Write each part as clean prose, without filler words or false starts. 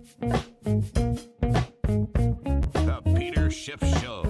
The Peter Schiff Show.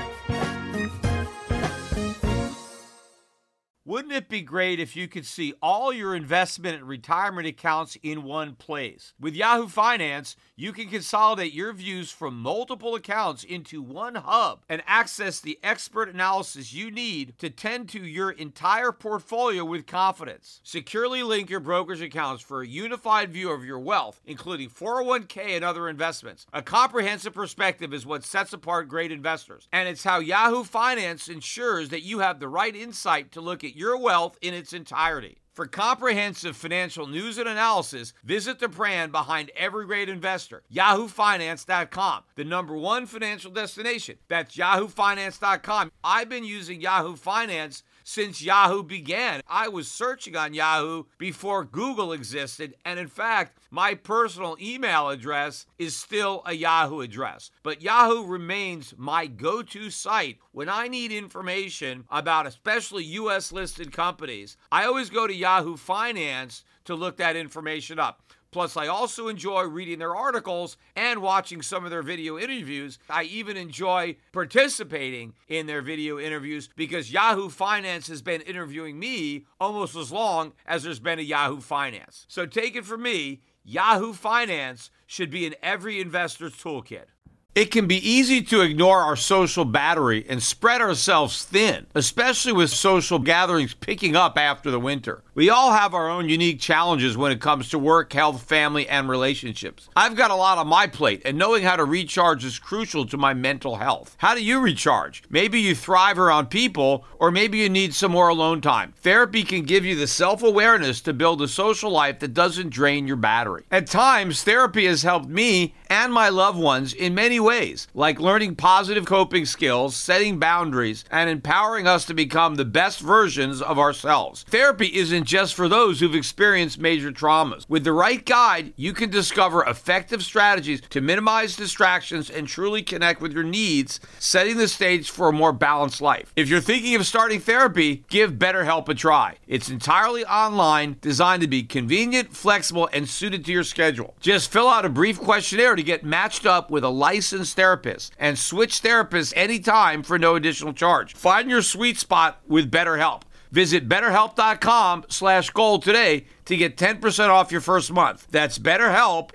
Wouldn't it be great if you could see all your investment and retirement accounts in one place? With Yahoo Finance, you can consolidate your views from multiple accounts into one hub and access the expert analysis you need to tend to your entire portfolio with confidence. Securely link your brokerage accounts for a unified view of your wealth, including 401k and other investments. A comprehensive perspective is what sets apart great investors, and it's how Yahoo Finance ensures that you have the right insight to look at your wealth in its entirety. For comprehensive financial news and analysis, visit the brand behind every great investor, yahoofinance.com, the #1 financial destination. That's yahoofinance.com. I've been using Yahoo Finance since Yahoo began. I was searching on Yahoo before Google existed, and in fact, my personal email address is still a Yahoo address. But Yahoo remains my go-to site when I need information about especially U.S.-listed companies. I always go to Yahoo Finance to look that information up. Plus, I also enjoy reading their articles and watching some of their video interviews. I even enjoy participating in their video interviews because Yahoo Finance has been interviewing me almost as long as there's been a Yahoo Finance. So take it from me, Yahoo Finance should be in every investor's toolkit. It can be easy to ignore our social battery and spread ourselves thin, especially with social gatherings picking up after the winter. We all have our own unique challenges when it comes to work, health, family, and relationships. I've got a lot on my plate, and knowing how to recharge is crucial to my mental health. How do you recharge? Maybe you thrive around people, or maybe you need some more alone time. Therapy can give you the self-awareness to build a social life that doesn't drain your battery. At times, therapy has helped me and my loved ones in many ways, like learning positive coping skills, setting boundaries, and empowering us to become the best versions of ourselves. Therapy isn't just for those who've experienced major traumas. With the right guide, you can discover effective strategies to minimize distractions and truly connect with your needs, setting the stage for a more balanced life. If you're thinking of starting therapy, give BetterHelp a try. It's entirely online, designed to be convenient, flexible, and suited to your schedule. Just fill out a brief questionnaire to get matched up with a licensed therapist and switch therapists anytime for no additional charge. Find your sweet spot with BetterHelp. Visit BetterHelp.com/gold today to get 10% off your first month. That's BetterHelp,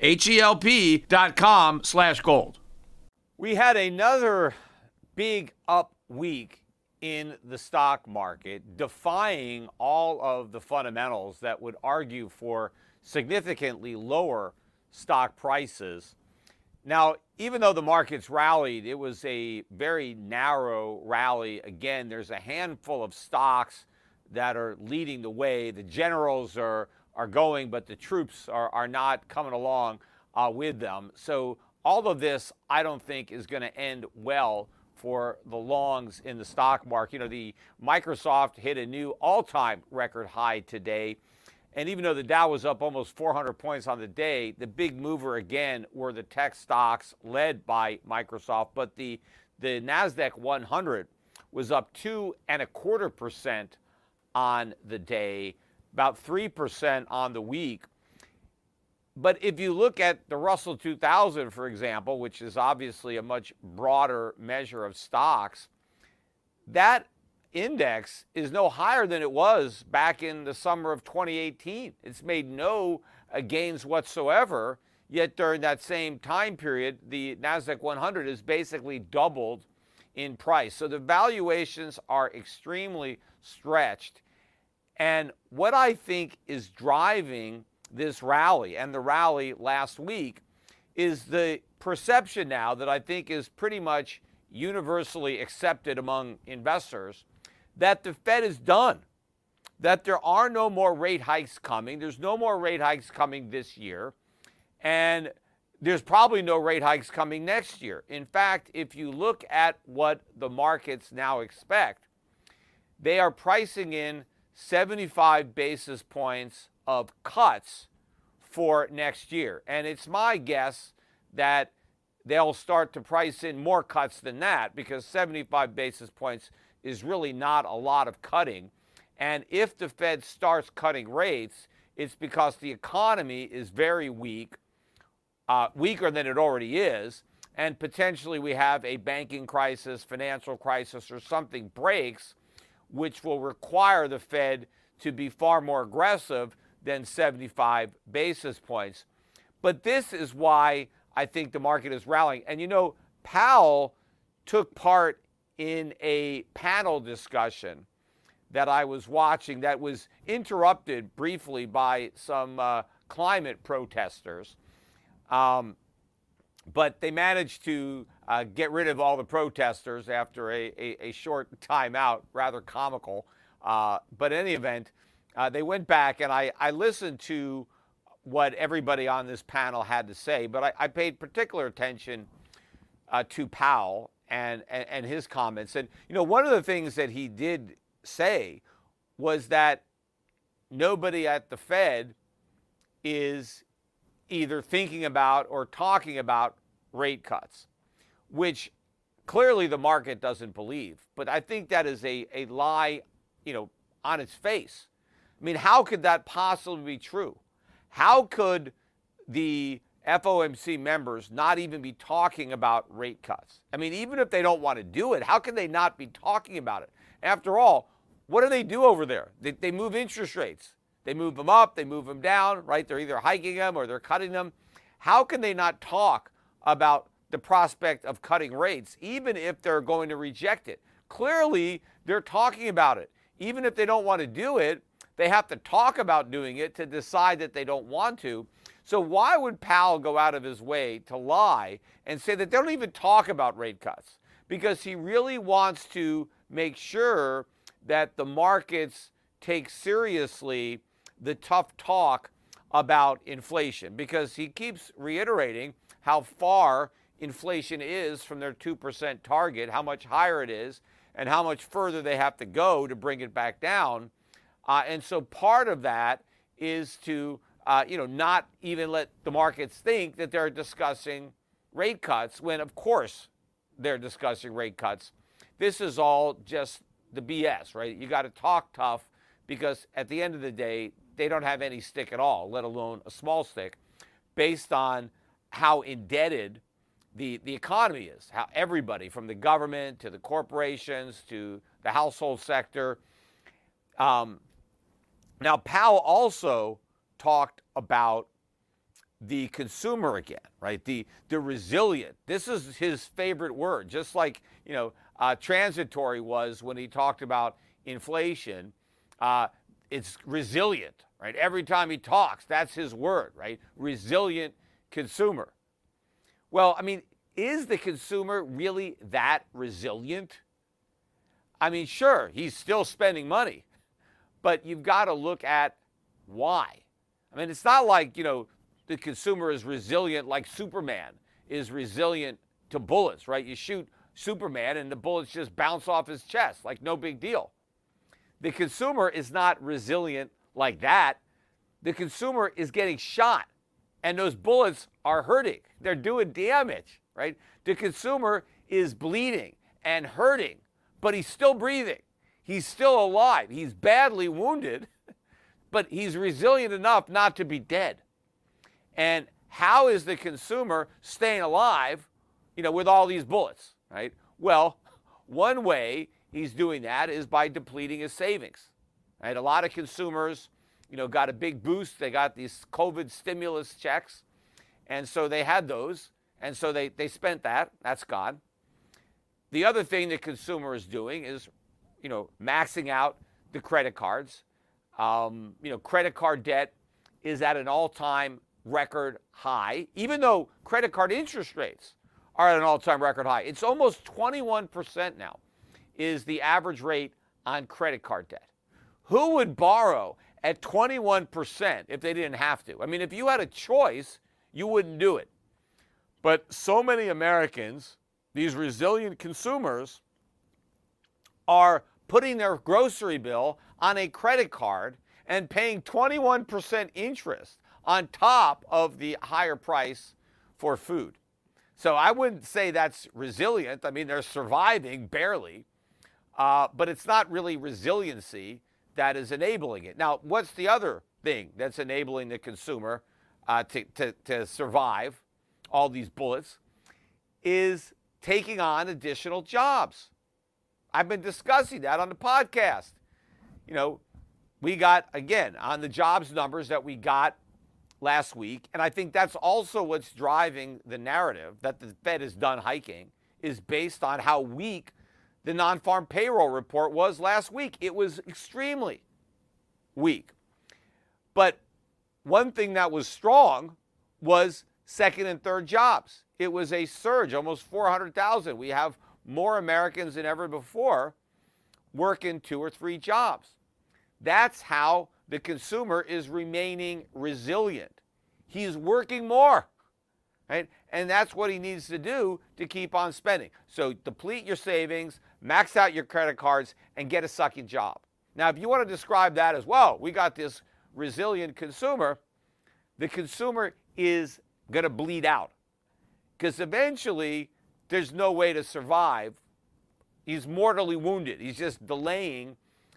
HELP.com/gold. We had another big up week in the stock market, defying all of the fundamentals that would argue for significantly lower stock prices. Now, even though the markets rallied, it was a very narrow rally. Again, there's a handful of stocks that are leading the way. The generals are going, but the troops are not coming along with them. So all of this, I don't think, is going to end well for the longs in the stock market. You know, the Microsoft hit a new all-time record high today. And even though the Dow was up almost 400 points on the day, the big mover again were the tech stocks led by Microsoft. But the NASDAQ 100 was up 2.25% on the day, about 3% on the week. But if you look at the Russell 2000, for example, which is obviously a much broader measure of stocks, that index is no higher than it was back in the summer of 2018. It's made no gains whatsoever, yet during that same time period, the NASDAQ 100 has basically doubled in price. So the valuations are extremely stretched. And what I think is driving this rally and the rally last week is the perception now that I think is pretty much universally accepted among investors that the Fed is done, that there are no more rate hikes coming. There's no more rate hikes coming this year, and there's probably no rate hikes coming next year. In fact, if you look at what the markets now expect, they are pricing in 75 basis points of cuts for next year. And it's my guess that they'll start to price in more cuts than that, because 75 basis points is really not a lot of cutting. And if the Fed starts cutting rates, it's because the economy is very weak, weaker than it already is, and potentially we have a banking crisis, financial crisis, or something breaks, which will require the Fed to be far more aggressive than 75 basis points. But this is why I think the market is rallying. And Powell took part in a panel discussion that I was watching that was interrupted briefly by some climate protesters. But they managed to get rid of all the protesters after a short timeout, rather comical. But in any event, they went back, and I listened to what everybody on this panel had to say, but I paid particular attention to Powell and his comments. And, one of the things that he did say was that nobody at the Fed is either thinking about or talking about rate cuts, which clearly the market doesn't believe. But I think that is a lie, on its face. I mean, how could that possibly be true? How could the FOMC members not even be talking about rate cuts? I mean, even if they don't want to do it, how can they not be talking about it? After all, what do they do over there? They move interest rates. They move them up, they move them down, right? They're either hiking them or they're cutting them. How can they not talk about the prospect of cutting rates, even if they're going to reject it? Clearly, they're talking about it. Even if they don't want to do it, they have to talk about doing it to decide that they don't want to. So why would Powell go out of his way to lie and say that they don't even talk about rate cuts? Because he really wants to make sure that the markets take seriously the tough talk about inflation, because he keeps reiterating how far inflation is from their 2% target, how much higher it is, and how much further they have to go to bring it back down. And so part of that is to, not even let the markets think that they're discussing rate cuts when, of course, they're discussing rate cuts. This is all just the BS, right? You got to talk tough because at the end of the day, they don't have any stick at all, let alone a small stick, based on how indebted the economy is, how everybody from the government to the corporations to the household sector. Now, Powell also talked about the consumer again, right? The resilient. This is his favorite word, just like, transitory was when he talked about inflation. It's resilient, right? Every time he talks, that's his word, right? Resilient consumer. Well, I mean, is the consumer really that resilient? I mean, sure, he's still spending money, but you've got to look at why. I mean, it's not like, the consumer is resilient like Superman is resilient to bullets, right? You shoot Superman and the bullets just bounce off his chest, like no big deal. The consumer is not resilient like that. The consumer is getting shot, and those bullets are hurting. They're doing damage, right? The consumer is bleeding and hurting, but he's still breathing. He's still alive. He's badly wounded, but he's resilient enough not to be dead. And how is the consumer staying alive, with all these bullets, right? Well, one way he's doing that is by depleting his savings, right? A lot of consumers, got a big boost. They got these COVID stimulus checks, and so they had those, and so they spent that. That's gone. The other thing the consumer is doing is, maxing out the credit cards. Credit card debt is at an all-time record high, even though credit card interest rates are at an all-time record high. It's almost 21% now is the average rate on credit card debt. Who would borrow at 21% if they didn't have to? I mean, if you had a choice, you wouldn't do it. But so many Americans, these resilient consumers, are putting their grocery bill on a credit card and paying 21% interest on top of the higher price for food. So I wouldn't say that's resilient. I mean, they're surviving barely, but it's not really resiliency that is enabling it. Now, what's the other thing that's enabling the consumer to survive? all these bullets, is taking on additional jobs. I've been discussing that on the podcast. You know, we got, again, on the jobs numbers that we got last week, and I think that's also what's driving the narrative that the Fed is done hiking, is based on how weak the non-farm payroll report was last week. It was extremely weak. But one thing that was strong was second and third jobs. It was a surge, almost 400,000. We have more Americans than ever before working 2 or 3 jobs. That's how the consumer is remaining resilient. He's working more, right? And that's what he needs to do to keep on spending. So deplete your savings, max out your credit cards, and get a sucking job. Now, if you want to describe that as, well, we got this resilient consumer, the consumer is going to bleed out because eventually there's no way to survive. He's mortally wounded. He's just delaying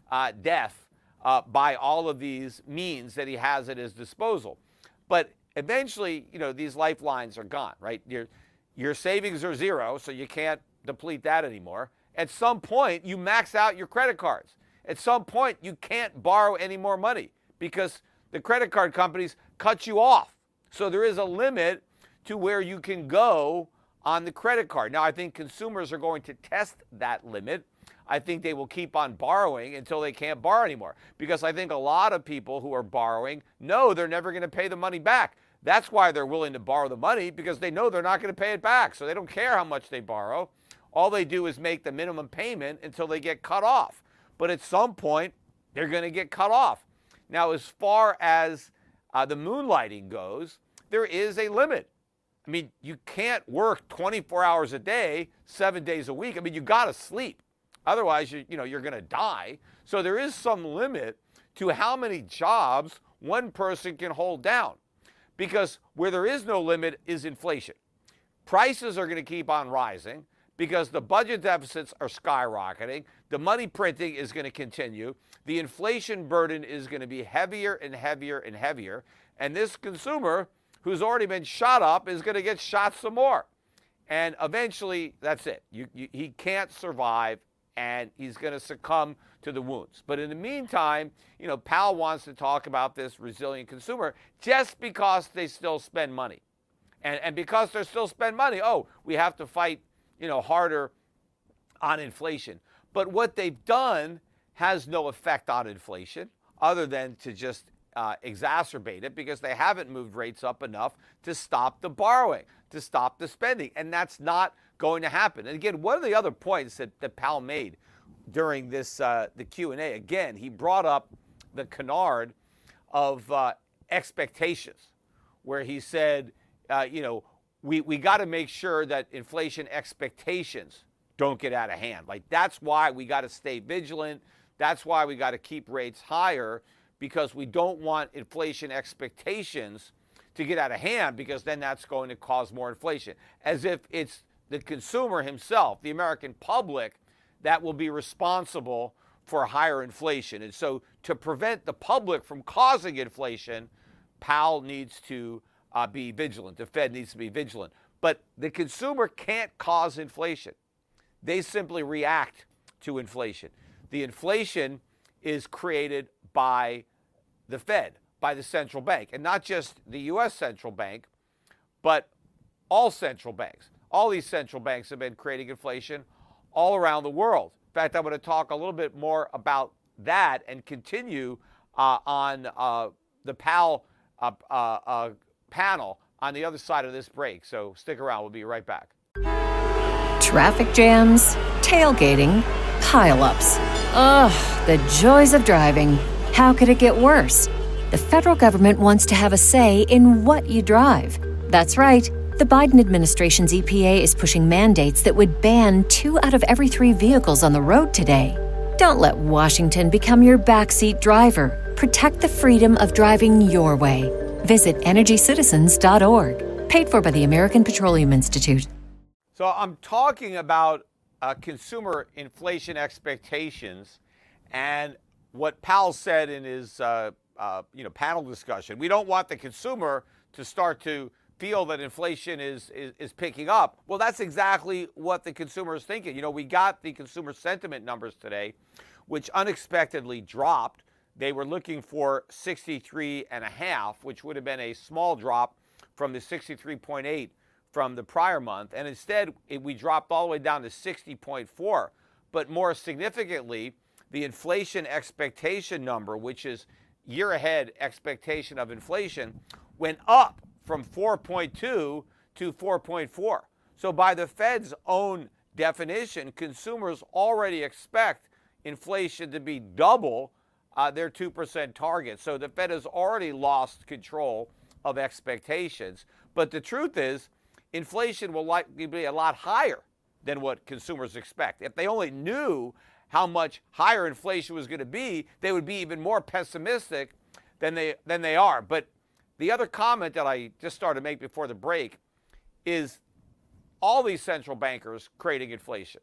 death by all of these means that he has at his disposal. But eventually, you know, these lifelines are gone, right? Your savings are zero, so you can't deplete that anymore. At some point, you max out your credit cards. At some point, you can't borrow any more money because the credit card companies cut you off. So there is a limit to where you can go on the credit card. Now, I think consumers are going to test that limit. I think they will keep on borrowing until they can't borrow anymore, because I think a lot of people who are borrowing know they're never going to pay the money back. That's why they're willing to borrow the money, because they know they're not going to pay it back. So they don't care how much they borrow. All they do is make the minimum payment until they get cut off. But at some point, they're going to get cut off. Now, as far as the moonlighting goes, there is a limit. I mean, you can't work 24 hours a day, 7 days a week. I mean, you got to sleep. Otherwise, you're going to die. So there is some limit to how many jobs one person can hold down, because where there is no limit is inflation. Prices are going to keep on rising because the budget deficits are skyrocketing. The money printing is going to continue. The inflation burden is going to be heavier and heavier and heavier. And this consumer, who's already been shot up, is going to get shot some more. And eventually, that's it. He can't survive, and he's going to succumb to the wounds. But in the meantime, you know, Powell wants to talk about this resilient consumer just because they still spend money. And because they still spend money, we have to fight, you know, harder on inflation. But what they've done has no effect on inflation other than to just exacerbate it, because they haven't moved rates up enough to stop the borrowing, to stop the spending. And that's not going to happen. And again, one of the other points that Powell made during this the Q&A, again, he brought up the canard of expectations, where he said, we got to make sure that inflation expectations don't get out of hand. Like, that's why we got to stay vigilant. That's why we got to keep rates higher, because we don't want inflation expectations to get out of hand, because then that's going to cause more inflation. As if it's the consumer himself, the American public, that will be responsible for higher inflation. And so to prevent the public from causing inflation, Powell needs to be vigilant. The Fed needs to be vigilant. But the consumer can't cause inflation. They simply react to inflation. The inflation is created by the Fed, by the central bank, and not just the U.S. central bank, but all central banks. All these central banks have been creating inflation all around the world. In fact, I'm going to talk a little bit more about that and continue on the Powell panel on the other side of this break. So stick around. We'll be right back. Traffic jams, tailgating, pile-ups. Ugh, the joys of driving. How could it get worse? The federal government wants to have a say in what you drive. That's right. The Biden administration's EPA is pushing mandates that would ban 2 out of every 3 vehicles on the road today. Don't let Washington become your backseat driver. Protect the freedom of driving your way. Visit EnergyCitizens.org. Paid for by the American Petroleum Institute. So I'm talking about consumer inflation expectations and what Powell said in his panel discussion. We don't want the consumer to start to feel that inflation is picking up. Well, that's exactly what the consumer is thinking. We got the consumer sentiment numbers today, which unexpectedly dropped. They were looking for 63.5, which would have been a small drop from the 63.8 from the prior month. And instead, we dropped all the way down to 60.4. But more significantly, the inflation expectation number, which is year ahead expectation of inflation, went up from 4.2 to 4.4. So by the Fed's own definition, consumers already expect inflation to be double their 2% target. So the Fed has already lost control of expectations. But the truth is, inflation will likely be a lot higher than what consumers expect. If they only knew how much higher inflation was going to be, they would be even more pessimistic than they are. But the other comment that I just started to make before the break is all these central bankers creating inflation.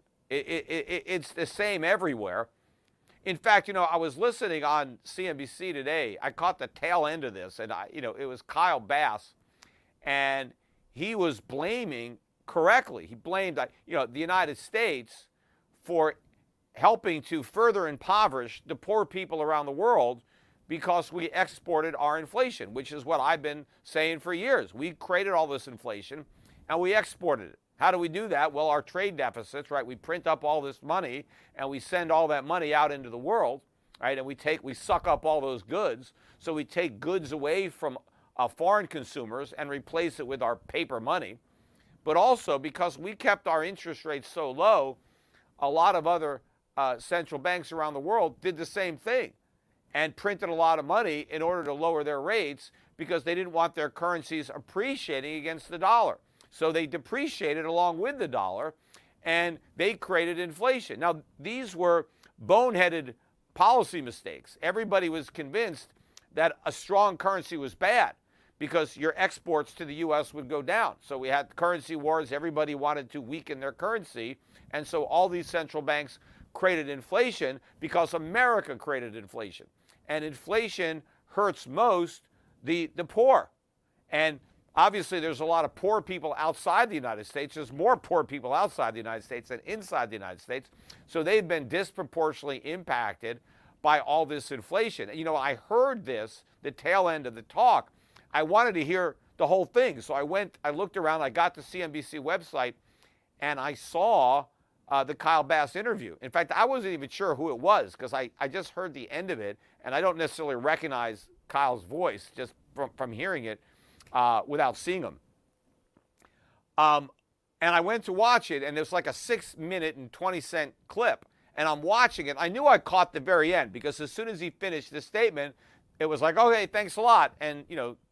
It's the same everywhere. In fact, I was listening on CNBC today. I caught the tail end of this, and it was Kyle Bass, and he was blaming correctly. He blamed the United States for helping to further impoverish the poor people around the world because we exported our inflation, which is what I've been saying for years. We created all this inflation, and we exported it. How do we do that? Well, our trade deficits, right? We print up all this money, and we send all that money out into the world, right? And we suck up all those goods. So we take goods away from foreign consumers and replace it with our paper money. But also, because we kept our interest rates so low, a lot of other central banks around the world did the same thing and printed a lot of money in order to lower their rates because they didn't want their currencies appreciating against the dollar. So they depreciated along with the dollar, and they created inflation. Now, these were boneheaded policy mistakes. Everybody was convinced that a strong currency was bad because your exports to the U.S. would go down. So we had currency wars. Everybody wanted to weaken their currency. And so all these central banks created inflation because America created inflation. And inflation hurts most the poor. And obviously, there's a lot of poor people outside the United States. There's more poor people outside the United States than inside the United States. So they've been disproportionately impacted by all this inflation. I heard this, the tail end of the talk. I wanted to hear the whole thing. So I looked around, I got the CNBC website, and I saw the Kyle Bass interview. In fact, I wasn't even sure who it was because I just heard the end of it, and I don't necessarily recognize Kyle's voice just from hearing it without seeing him. And I went to watch it, and it was like a 6-minute and 20-cent clip. And I'm watching it. I knew I caught the very end because as soon as he finished the statement, it was like, okay, thanks a lot. And,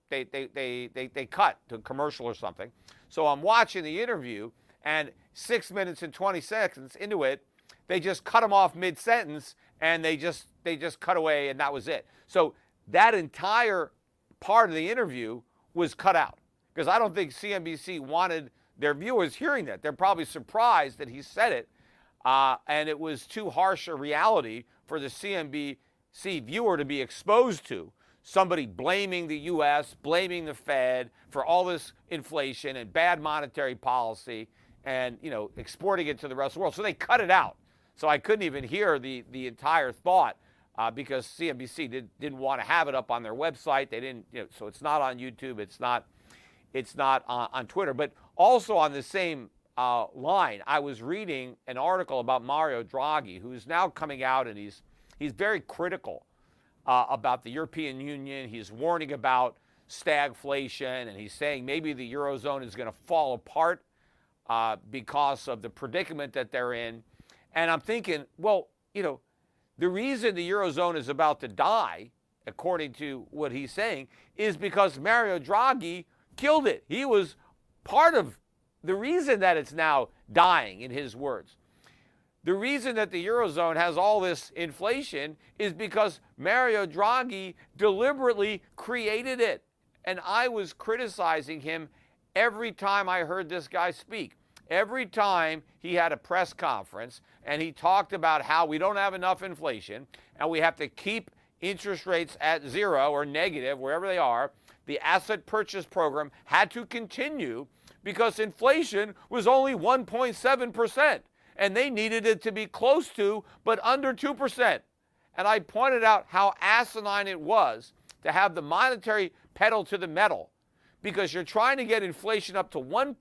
they cut to a commercial or something. So I'm watching the interview, and 6 minutes and 20 seconds into it, they just cut him off mid-sentence, and they just cut away, and that was it. So that entire part of the interview was cut out because I don't think CNBC wanted their viewers hearing that. They're probably surprised that he said it, and it was too harsh a reality for the CNBC viewer to be exposed to. Somebody blaming the U.S., blaming the Fed for all this inflation and bad monetary policy and, exporting it to the rest of the world. So they cut it out. So I couldn't even hear the entire thought because CNBC didn't want to have it up on their website. They didn't, so it's not on YouTube. It's not on Twitter. But also on the same line, I was reading an article about Mario Draghi, who's now coming out, and he's very critical about the European Union. He's warning about stagflation, and he's saying maybe the Eurozone is going to fall apart because of the predicament that they're in. And I'm thinking, well, the reason the Eurozone is about to die, according to what he's saying, is because Mario Draghi killed it. He was part of the reason that it's now dying, in his words. The reason that the Eurozone has all this inflation is because Mario Draghi deliberately created it. And I was criticizing him every time I heard this guy speak. Every time he had a press conference and he talked about how we don't have enough inflation and we have to keep interest rates at zero or negative, wherever they are, the asset purchase program had to continue because inflation was only 1.7%, and they needed it to be close to, but under 2%. And I pointed out how asinine it was to have the monetary pedal to the metal, because you're trying to get inflation up to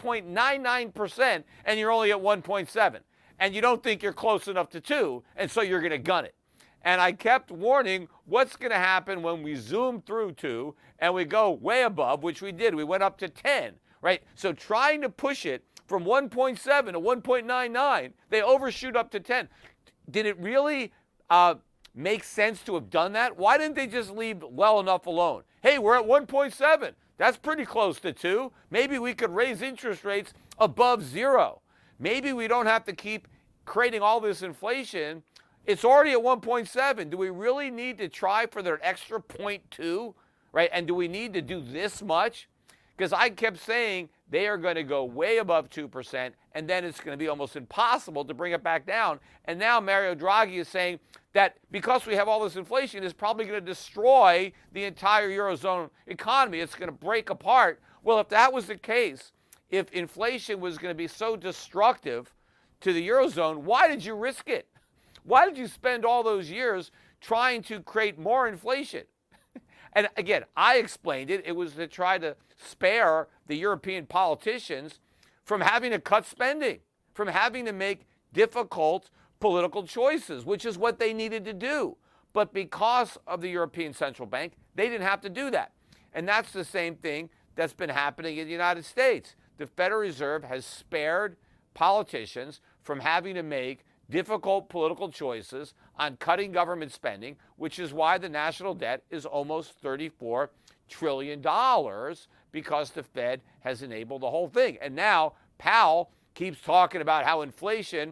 1.99% and you're only at 1.7, and you don't think you're close enough to 2, and so you're going to gun it. And I kept warning what's going to happen when we zoom through 2 and we go way above, which we did. We went up to 10, right? So trying to push it from 1.7 to 1.99, they overshoot up to 10. Did it really make sense to have done that? Why didn't they just leave well enough alone? Hey, we're at 1.7. That's pretty close to 2. Maybe we could raise interest rates above 0. Maybe we don't have to keep creating all this inflation. It's already at 1.7. Do we really need to try for their extra 0.2, right? And do we need to do this much? Because I kept saying they are going to go way above 2%, and then it's going to be almost impossible to bring it back down. And now Mario Draghi is saying that because we have all this inflation, it's probably going to destroy the entire Eurozone economy. It's going to break apart. Well, if that was the case, if inflation was going to be so destructive to the Eurozone, why did you risk it? Why did you spend all those years trying to create more inflation? And again, I explained it. It was to try to spare the European politicians from having to cut spending, from having to make difficult political choices, which is what they needed to do. But because of the European Central Bank, they didn't have to do that. And that's the same thing that's been happening in the United States. The Federal Reserve has spared politicians from having to make difficult political choices on cutting government spending, which is why the national debt is almost $34 trillion, because the Fed has enabled the whole thing. And now Powell keeps talking about how inflation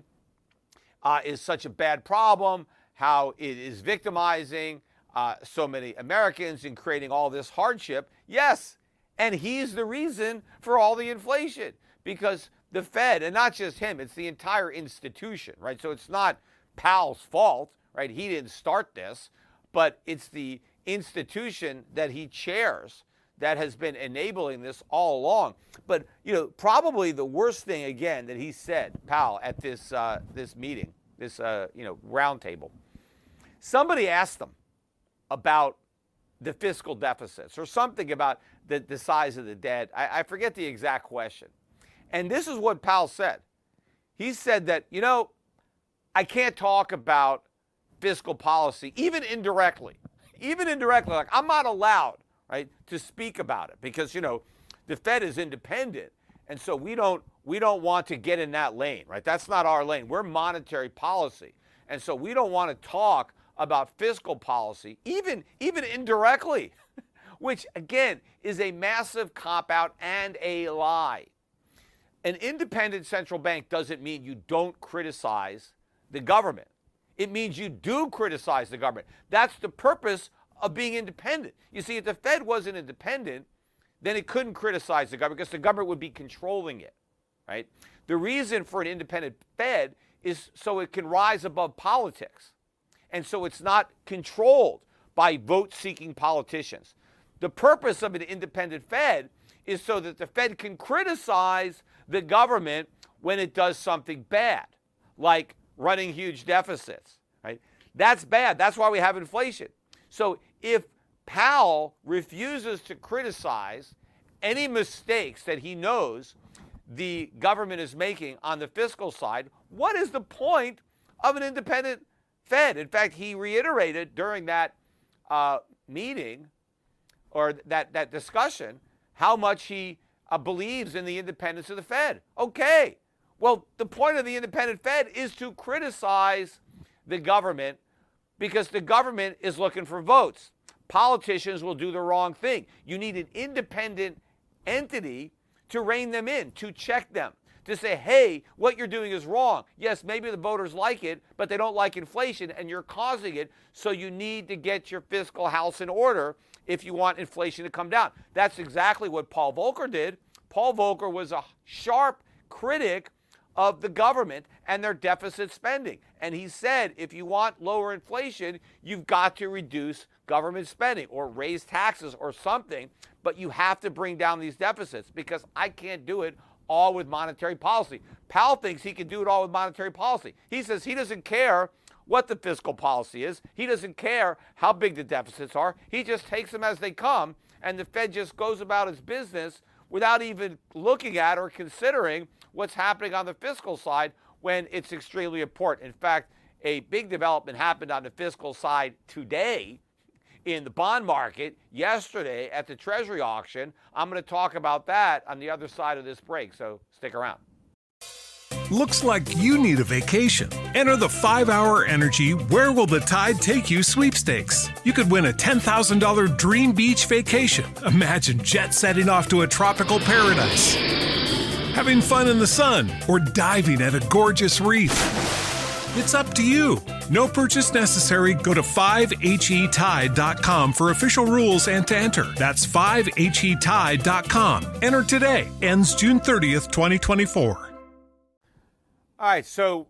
is such a bad problem, how it is victimizing so many Americans and creating all this hardship. Yes, and he's the reason for all the inflation, because the Fed, and not just him, it's the entire institution, right? So it's not Powell's fault, right? He didn't start this, but it's the institution that he chairs that has been enabling this all along. But, you know, probably the worst thing, again, that he said, Powell, at this meeting, this roundtable, somebody asked him about the fiscal deficits or something about the size of the debt. I forget the exact question. And this is what Powell said. He said that, you know, I can't talk about fiscal policy, even indirectly. Like, I'm not allowed, right, to speak about it because, you know, the Fed is independent. And so we don't want to get in that lane, right? That's not our lane. We're monetary policy. And so we don't want to talk about fiscal policy, even indirectly, which, again, is a massive cop-out and a lie. An independent central bank doesn't mean you don't criticize the government. It means you do criticize the government. That's the purpose of being independent. You see, if the Fed wasn't independent, then it couldn't criticize the government because the government would be controlling it, right? The reason for an independent Fed is so it can rise above politics, and so it's not controlled by vote-seeking politicians. The purpose of an independent Fed is so that the Fed can criticize the government when it does something bad, like running huge deficits, right? That's bad. That's why we have inflation. So if Powell refuses to criticize any mistakes that he knows the government is making on the fiscal side, what is the point of an independent Fed? In fact, he reiterated during that meeting or that discussion how much he believes in the independence of the Fed. Okay, well, the point of the independent Fed is to criticize the government because the government is looking for votes. Politicians will do the wrong thing. You need an independent entity to rein them in, to check them, to say, hey, what you're doing is wrong. Yes, maybe the voters like it, but they don't like inflation, and you're causing it, so you need to get your fiscal house in order if you want inflation to come down. That's exactly what Paul Volcker did. Paul Volcker was a sharp critic of the government and their deficit spending. And he said, if you want lower inflation, you've got to reduce government spending or raise taxes or something. but you have to bring down these deficits because I can't do it all with monetary policy. Powell thinks he can do it all with monetary policy. He says he doesn't care what the fiscal policy is. He doesn't care how big the deficits are. He just takes them as they come, and the Fed just goes about its business without even looking at or considering what's happening on the fiscal side when it's extremely important. In fact, a big development happened on the fiscal side today in the bond market yesterday at the Treasury auction. I'm going to talk about that on the other side of this break, so stick around. Looks like you need a vacation. Enter the 5-Hour Energy Where Will the Tide Take You sweepstakes. You could win a $10,000 dream beach vacation. Imagine jet setting off to a tropical paradise, having fun in the sun, or diving at a gorgeous reef. It's up to you. No purchase necessary. Go to 5HETide.com for official rules and to enter. That's 5HETide.com. Enter today. Ends June 30th, 2024. All right, so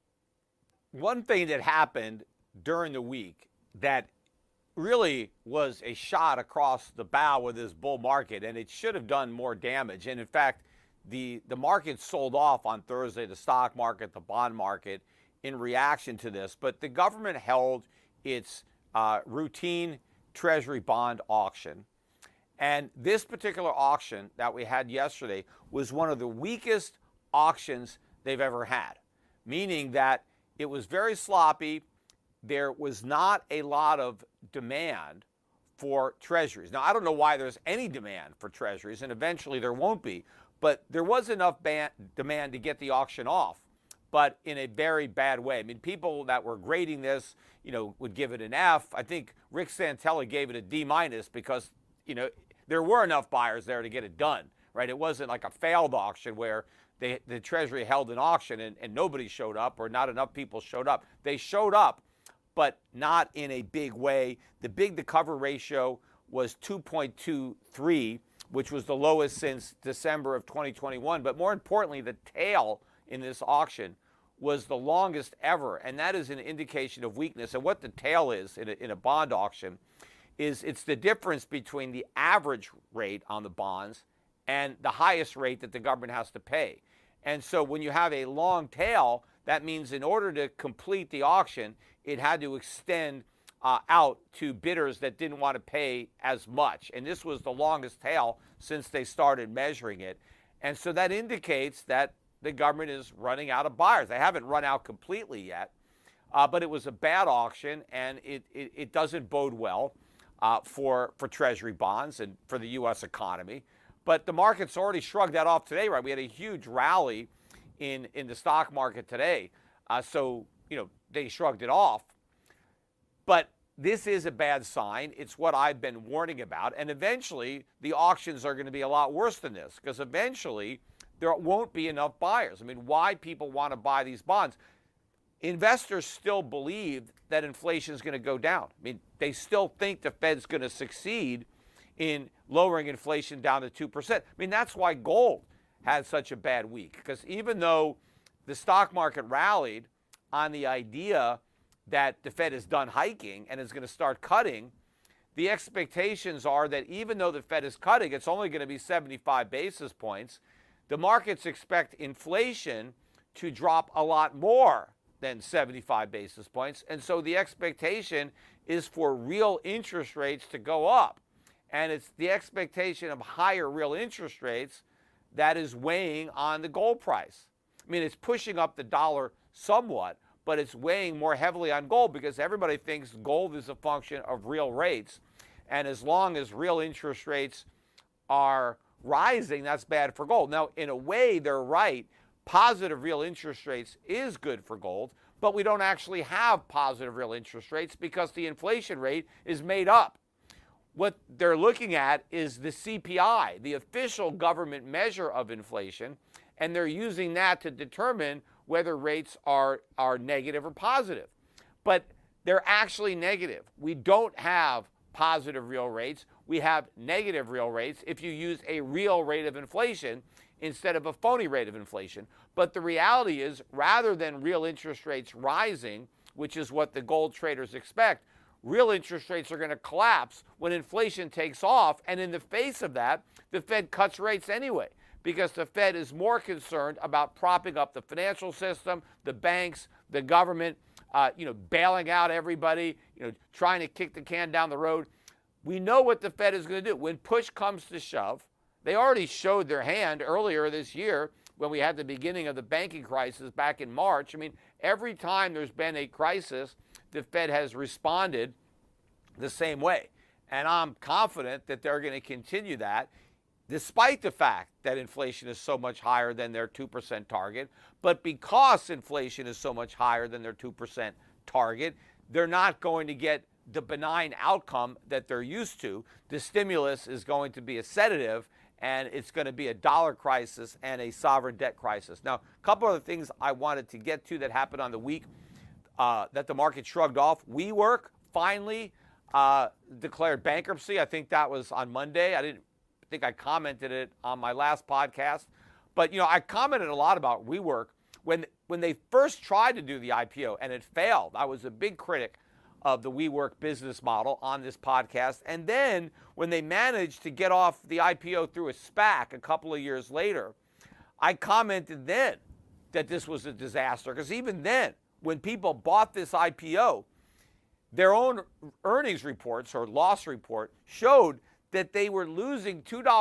one thing that happened during the week that really was a shot across the bow with this bull market, and it should have done more damage. And in fact, the market sold off on Thursday, the stock market, the bond market, in reaction to this. But the government held its routine Treasury bond auction. And this particular auction that we had yesterday was one of the weakest auctions they've ever had, meaning that it was very sloppy. There was not a lot of demand for treasuries. Now, I don't know why there's any demand for treasuries, and eventually there won't be, but there was enough demand to get the auction off, but in a very bad way. I mean, people that were grading this, would give it an F. I think Rick Santelli gave it a D- because, there were enough buyers there to get it done, right? It wasn't like a failed auction where the Treasury held an auction and nobody showed up or not enough people showed up. They showed up, but not in a big way. The bid-to-cover ratio was 2.23, which was the lowest since December of 2021. But more importantly, the tail in this auction was the longest ever, and that is an indication of weakness. And what the tail is in a bond auction is it's the difference between the average rate on the bonds and the highest rate that the government has to pay. And so when you have a long tail, that means in order to complete the auction, it had to extend out to bidders that didn't want to pay as much. And this was the longest tail since they started measuring it. And so that indicates that the government is running out of buyers. They haven't run out completely yet, but it was a bad auction, and it doesn't bode well for Treasury bonds and for the U.S. economy. But the market's already shrugged that off today, right? We had a huge rally in the stock market today. So they shrugged it off. But this is a bad sign. It's what I've been warning about. And eventually, the auctions are going to be a lot worse than this because eventually there won't be enough buyers. I mean, why people want to buy these bonds? Investors still believe that inflation is going to go down. I mean, they still think the Fed's going to succeed in lowering inflation down to 2%. I mean, that's why gold had such a bad week, because even though the stock market rallied on the idea that the Fed is done hiking and is going to start cutting, the expectations are that even though the Fed is cutting, it's only going to be 75 basis points. The markets expect inflation to drop a lot more than 75 basis points. And so the expectation is for real interest rates to go up. And it's the expectation of higher real interest rates that is weighing on the gold price. I mean, it's pushing up the dollar somewhat, but it's weighing more heavily on gold because everybody thinks gold is a function of real rates. And as long as real interest rates are rising, that's bad for gold. Now, in a way, they're right. Positive real interest rates is good for gold, but we don't actually have positive real interest rates because the inflation rate is made up. What they're looking at is the CPI, the official government measure of inflation, and they're using that to determine whether rates are negative or positive. But they're actually negative. We don't have positive real rates. We have negative real rates if you use a real rate of inflation instead of a phony rate of inflation. But the reality is, rather than real interest rates rising, which is what the gold traders expect, real interest rates are going to collapse when inflation takes off. And in the face of that, the Fed cuts rates anyway, because the Fed is more concerned about propping up the financial system, the banks, the government, bailing out everybody, trying to kick the can down the road. We know what the Fed is going to do. When push comes to shove, they already showed their hand earlier this year when we had the beginning of the banking crisis back in March. I mean, every time there's been a crisis, the Fed has responded the same way. And I'm confident that they're going to continue that, despite the fact that inflation is so much higher than their 2% target. But because inflation is so much higher than their 2% target, they're not going to get the benign outcome that they're used to. The stimulus is going to be a sedative, and it's going to be a dollar crisis and a sovereign debt crisis. Now, a couple other things I wanted to get to that happened on the week that the market shrugged off. WeWork finally declared bankruptcy. I think that was on Monday. I think I commented it on my last podcast. But, I commented a lot about WeWork. When they first tried to do the IPO and it failed, I was a big critic of the WeWork business model on this podcast. And then when they managed to get off the IPO through a SPAC a couple of years later, I commented then that this was a disaster. Because even then, when people bought this IPO, their own earnings reports or loss report showed that they were losing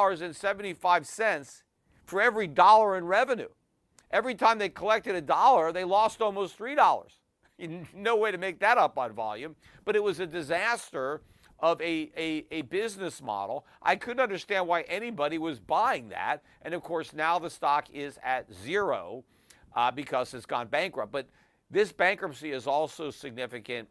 $2.75 for every dollar in revenue. Every time they collected a dollar, they lost almost $3. No way to make that up on volume, but it was a disaster of a business model. I couldn't understand why anybody was buying that. And of course, now the stock is at zero because it's gone bankrupt. But this bankruptcy is also significant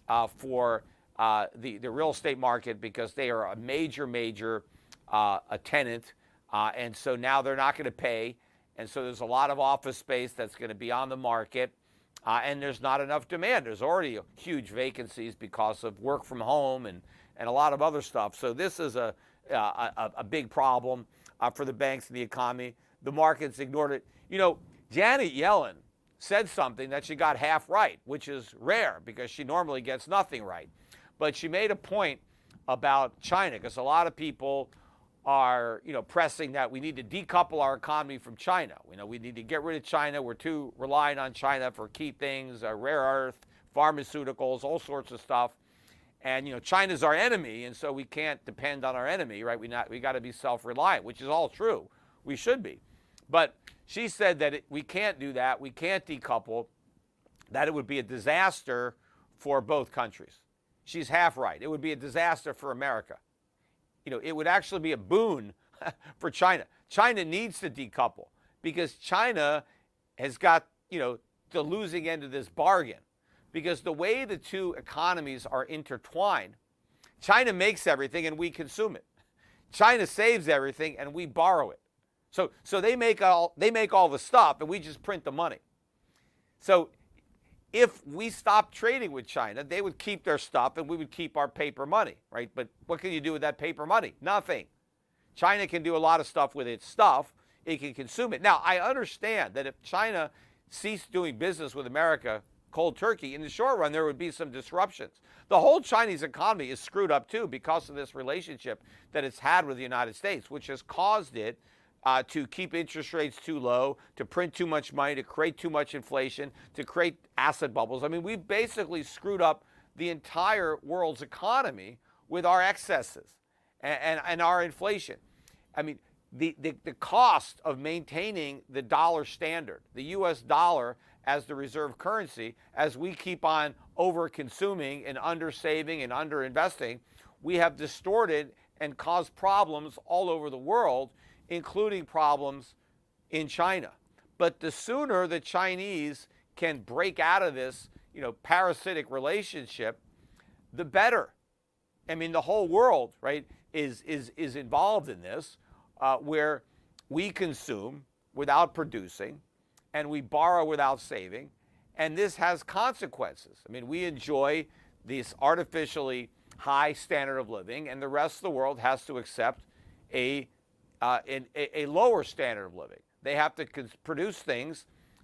for the real estate market because they are a major a tenant. And so now they're not going to pay. And so there's a lot of office space that's going to be on the market. And there's not enough demand. There's already huge vacancies because of work from home and a lot of other stuff. So this is a big problem for the banks and the economy. The markets ignored it. Janet Yellen said something that she got half right, which is rare because she normally gets nothing right. But she made a point about China because a lot of people are, pressing that we need to decouple our economy from China. We need to get rid of China. We're too reliant on China for key things, rare earth, pharmaceuticals, all sorts of stuff. And, China's our enemy, and so we can't depend on our enemy, right? We got to be self-reliant, which is all true. We should be. But she said that we can't do that. We can't decouple, that it would be a disaster for both countries. She's half right. It would be a disaster for America. It would actually be a boon for China. China needs to decouple because China has got, the losing end of this bargain. Because the way the two economies are intertwined, China makes everything and we consume it. China saves everything and we borrow it. So they make all the stuff and we just print the money. So if we stopped trading with China, they would keep their stuff and we would keep our paper money, right? But what can you do with that paper money? Nothing. China can do a lot of stuff with its stuff. It can consume it. Now, I understand that if China ceased doing business with America cold turkey, in the short run, there would be some disruptions. The whole Chinese economy is screwed up, too, because of this relationship that it's had with the United States, which has caused it to keep interest rates too low, to print too much money, to create too much inflation, to create asset bubbles. I mean, we've basically screwed up the entire world's economy with our excesses and our inflation. I mean, the cost of maintaining the dollar standard, the U.S. dollar as the reserve currency, as we keep on over-consuming and under-saving and under-investing, we have distorted and caused problems all over the world, including problems in China. But the sooner the Chinese can break out of this, parasitic relationship, the better. I mean, the whole world, right, is involved in this, where we consume without producing and we borrow without saving, and this has consequences. I mean, we enjoy this artificially high standard of living, and the rest of the world has to accept a lower standard of living. They have to produce things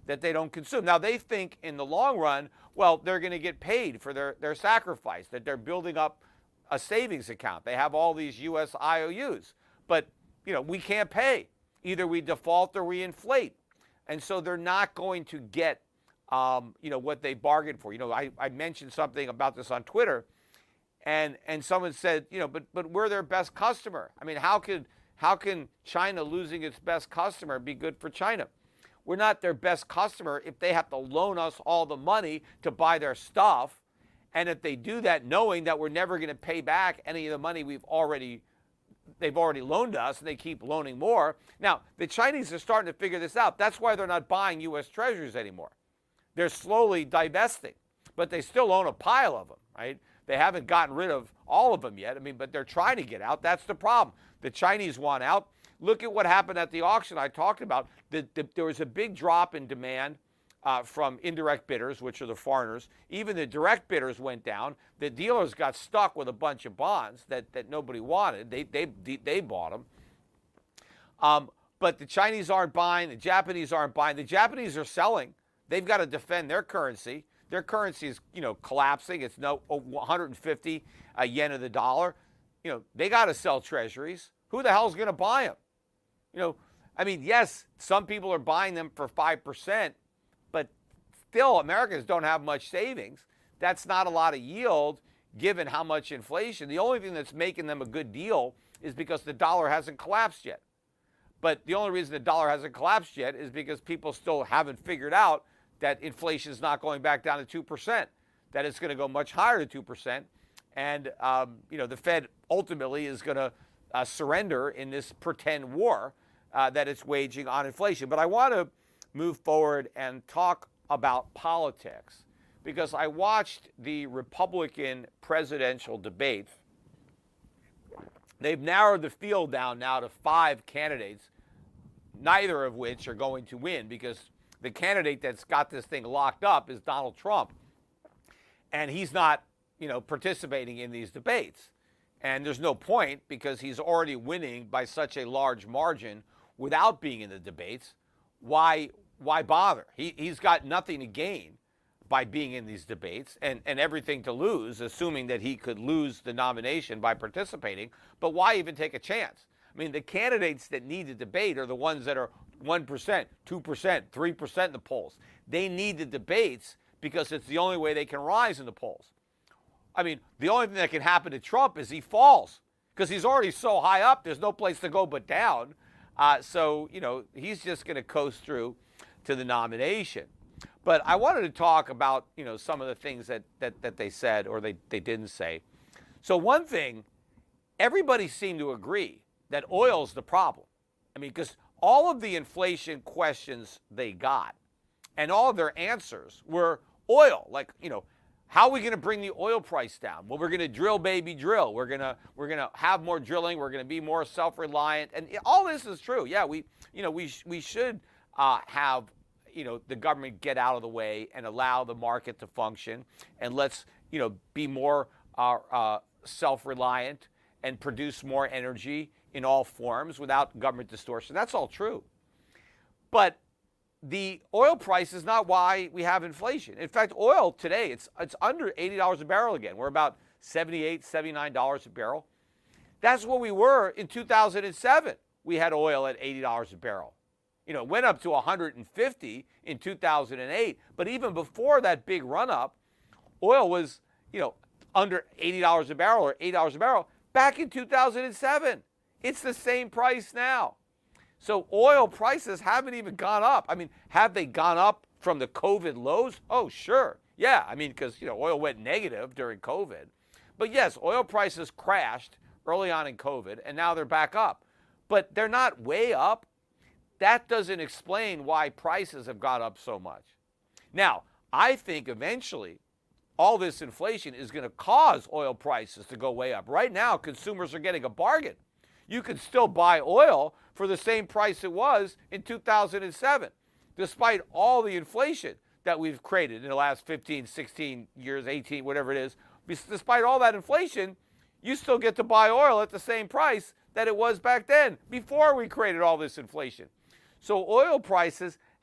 that they don't consume. Now, they think in the long run, well, they're going to get paid for their sacrifice, that they're building up a savings account. They have all these U.S. IOUs. But, we can't pay. Either we default or we inflate. And so they're not going to get, what they bargained for. I mentioned something about this on Twitter, and someone said, but we're their best customer. I mean, how can China losing its best customer be good for China? We're not their best customer if they have to loan us all the money to buy their stuff. And if they do that knowing that we're never going to pay back any of the money they've already loaned us, and they keep loaning more. Now, the Chinese are starting to figure this out. That's why they're not buying U.S. treasuries anymore. They're slowly divesting, but they still own a pile of them, right? They haven't gotten rid of all of them yet. But they're trying to get out. That's the problem. The Chinese want out. Look at what happened at the auction I talked about. There was a big drop in demand from indirect bidders, which are the foreigners. Even the direct bidders went down. The dealers got stuck with a bunch of bonds that nobody wanted. They bought them. But the Chinese aren't buying. The Japanese aren't buying. The Japanese are selling. They've got to defend their currency. Their currency is, collapsing. It's 150 yen of the dollar. They got to sell treasuries. Who the hell's going to buy them? Yes, some people are buying them for 5%, but still Americans don't have much savings. That's not a lot of yield given how much inflation. The only thing that's making them a good deal is because the dollar hasn't collapsed yet. But the only reason the dollar hasn't collapsed yet is because people still haven't figured out that inflation is not going back down to 2%, that it's going to go much higher to 2%. And, the Fed ultimately is going to surrender in this pretend war that it's waging on inflation. But I want to move forward and talk about politics, because I watched the Republican presidential debates. They've narrowed the field down now to 5 candidates, neither of which are going to win, because the candidate that's got this thing locked up is Donald Trump. And he's not, participating in these debates. And there's no point, because he's already winning by such a large margin without being in the debates. Why bother? He's got nothing to gain by being in these debates, and everything to lose, assuming that he could lose the nomination by participating. But why even take a chance? The candidates that need to debate are the ones that are 1%, 2%, 3% in the polls. They need the debates because it's the only way they can rise in the polls. The only thing that can happen to Trump is he falls, because he's already so high up, there's no place to go but down. So he's just going to coast through to the nomination. But I wanted to talk about, some of the things that they said or they didn't say. So one thing, everybody seemed to agree that oil's the problem. Because all of the inflation questions they got and all of their answers were oil. Like, how are we going to bring the oil price down? Well, we're going to drill, baby, drill. We're going to have more drilling. We're going to be more self-reliant. And all this is true. Yeah, we should have, the government get out of the way and allow the market to function. And let's, be more self-reliant and produce more energy in all forms without government distortion. That's all true. But the oil price is not why we have inflation. In fact, oil today, it's under $80 a barrel again. We're about $78, $79 a barrel. That's what we were in 2007. We had oil at $80 a barrel. It went up to 150 in 2008. But even before that big run-up, oil was, under $80 a barrel or $8 a barrel back in 2007. It's the same price now. So oil prices haven't even gone up. Have they gone up from the COVID lows? Oh, sure. Yeah, because, oil went negative during COVID. But yes, oil prices crashed early on in COVID, and now they're back up. But they're not way up. That doesn't explain why prices have gone up so much. Now, I think eventually all this inflation is going to cause oil prices to go way up. Right now, consumers are getting a bargain. You can still buy oil for the same price it was in 2007, despite all the inflation that we've created in the last 15, 16 years, 18, whatever it is. Despite all that inflation, you still get to buy oil at the same price that it was back then, before we created all this inflation. So oil prices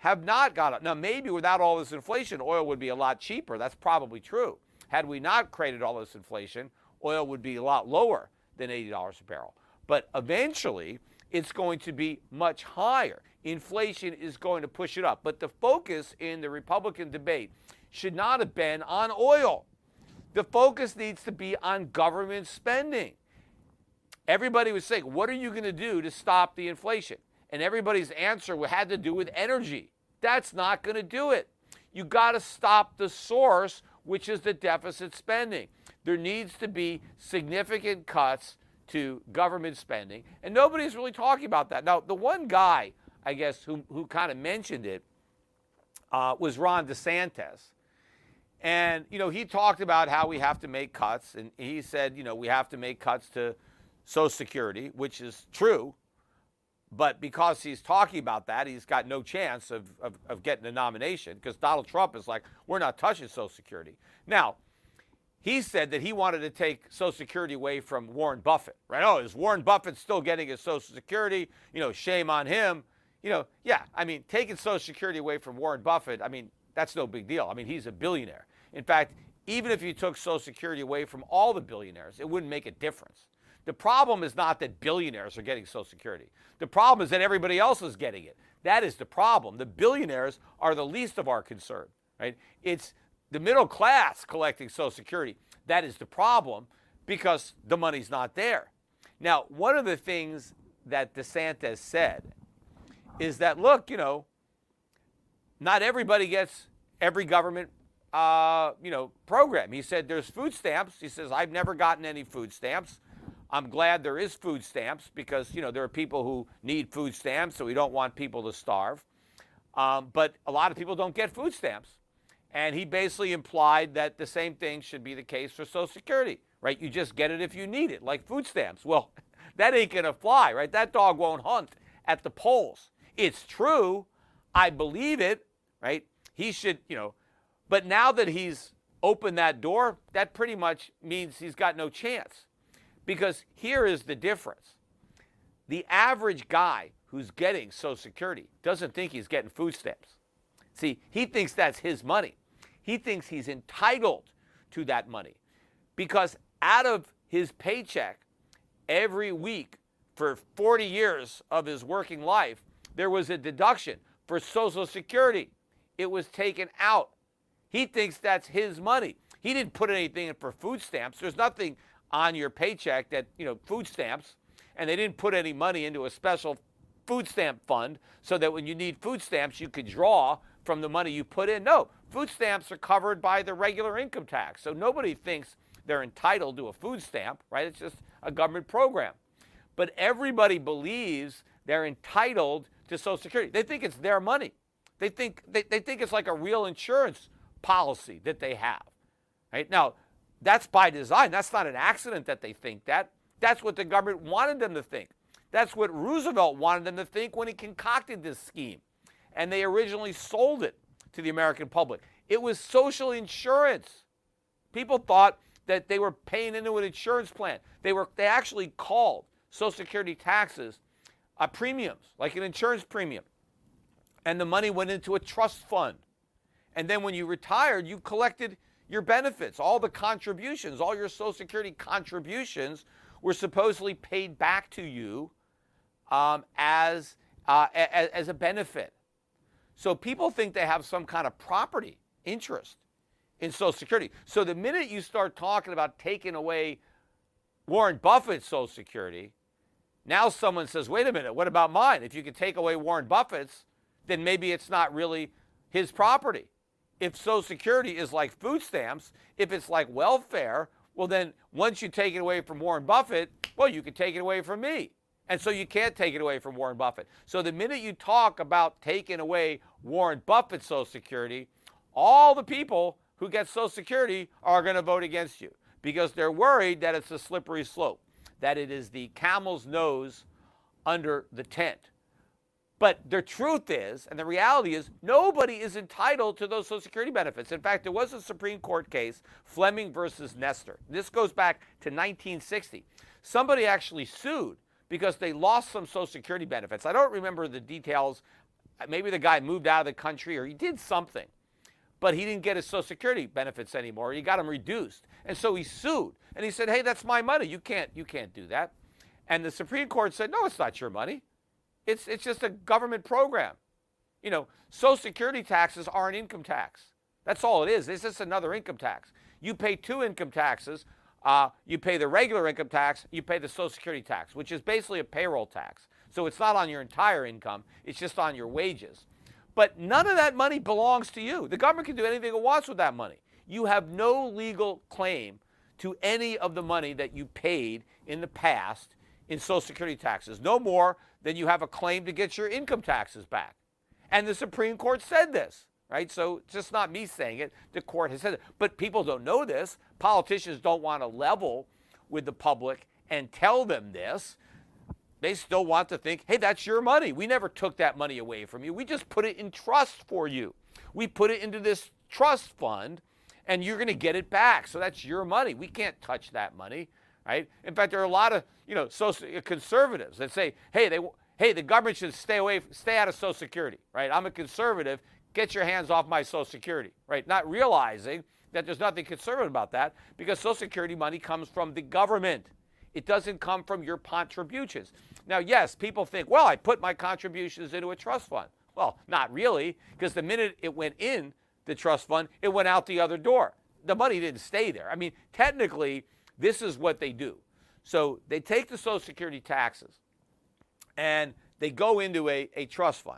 have not gone up. Now, maybe without all this inflation, oil would be a lot cheaper. That's probably true. Had we not created all this inflation, oil would be a lot lower than $80 a barrel. But eventually, it's going to be much higher. Inflation is going to push it up. But the focus in the Republican debate should not have been on oil. The focus needs to be on government spending. Everybody was saying, what are you going to do to stop the inflation? And everybody's answer had to do with energy. That's not going to do it. You got to stop the source, which is the deficit spending. There needs to be significant cuts to government spending, and nobody's really talking about that. Now, the one guy, I guess, who kind of mentioned it was Ron DeSantis. And, he talked about how we have to make cuts, and he said, we have to make cuts to Social Security, which is true. But because he's talking about that, he's got no chance of getting a nomination, because Donald Trump is like, we're not touching Social Security. Now, he said that he wanted to take Social Security away from Warren Buffett, right? Oh, is Warren Buffett still getting his Social Security? Shame on him. Yeah, taking Social Security away from Warren Buffett, that's no big deal. He's a billionaire. In fact, even if you took Social Security away from all the billionaires, it wouldn't make a difference. The problem is not that billionaires are getting Social Security. The problem is that everybody else is getting it. That is the problem. The billionaires are the least of our concern, right? It's the middle class collecting Social Security. That is the problem, because the money's not there. Now, one of the things that DeSantis said is that, look, not everybody gets every government, program. He said there's food stamps. He says, I've never gotten any food stamps. I'm glad there is food stamps, because, there are people who need food stamps, so we don't want people to starve. But a lot of people don't get food stamps. And he basically implied that the same thing should be the case for Social Security, right? You just get it if you need it, like food stamps. Well, that ain't going to fly, right? That dog won't hunt at the polls. It's true. I believe it, right? He should, but now that he's opened that door, that pretty much means he's got no chance. Because here is the difference. The average guy who's getting Social Security doesn't think he's getting food stamps. See, he thinks that's his money. He thinks he's entitled to that money, because out of his paycheck every week for 40 years of his working life, there was a deduction for Social Security. It was taken out. He thinks that's his money. He didn't put anything in for food stamps. There's nothing on your paycheck that, food stamps, and they didn't put any money into a special food stamp fund so that when you need food stamps, you could draw from the money you put in. No, food stamps are covered by the regular income tax. So nobody thinks they're entitled to a food stamp, right? It's just a government program. But everybody believes they're entitled to Social Security. They think it's their money. They think it's like a real insurance policy that they have, right? Now, that's by design. That's not an accident that they think that. That's what the government wanted them to think. That's what Roosevelt wanted them to think when he concocted this scheme. And they originally sold it to the American public. It was social insurance. People thought that they were paying into an insurance plan. They actually called Social Security taxes premiums, like an insurance premium. And the money went into a trust fund. And then when you retired, you collected your benefits. All the contributions, all your Social Security contributions were supposedly paid back to you as a benefit. So people think they have some kind of property interest in Social Security. So the minute you start talking about taking away Warren Buffett's Social Security, now someone says, wait a minute, what about mine? If you could take away Warren Buffett's, then maybe it's not really his property. If Social Security is like food stamps, if it's like welfare, well then once you take it away from Warren Buffett, well, you could take it away from me. And so you can't take it away from Warren Buffett. So the minute you talk about taking away Warren Buffett's Social Security, all the people who get Social Security are going to vote against you, because they're worried that it's a slippery slope, that it is the camel's nose under the tent. But the truth is, and the reality is, nobody is entitled to those Social Security benefits. In fact, there was a Supreme Court case, Fleming versus Nestor. This goes back to 1960. Somebody actually sued because they lost some Social Security benefits. I don't remember the details maybe the guy moved out of the country or he did something, but he didn't get his Social Security benefits anymore. He got them reduced. And so he sued. And he said, hey, that's my money. You can't do that. And the Supreme Court said, no, it's not your money. It's just a government program. You know, Social Security taxes are an income tax. That's all it is. It's just another income tax. You pay two income taxes. You pay the regular income tax. You pay the Social Security tax, which is basically a payroll tax. So it's not on your entire income. It's just on your wages. But none of that money belongs to you. The government can do anything it wants with that money. You have no legal claim to any of the money that you paid in the past in Social Security taxes, no more than you have a claim to get your income taxes back. And the Supreme Court said this, right? So it's just not me saying it. The court has said it. But people don't know this. Politicians don't want to level with the public and tell them this. They still want to think, hey, that's your money. We never took that money away from you. We just put it in trust for you. We put it into this trust fund, and you're going to get it back. So that's your money. We can't touch that money, right? In fact, there are a lot of, conservatives that say, hey, the government should stay out of Social Security, right? I'm a conservative. Get your hands off my Social Security, right? Not realizing that there's nothing conservative about that because Social Security money comes from the government. It doesn't come from your contributions. Now, yes, people think, well, I put my contributions into a trust fund. Well, not really, because the minute it went in the trust fund, it went out the other door. The money didn't stay there. I mean, technically, this is what they do. So they take the Social Security taxes and they go into a trust fund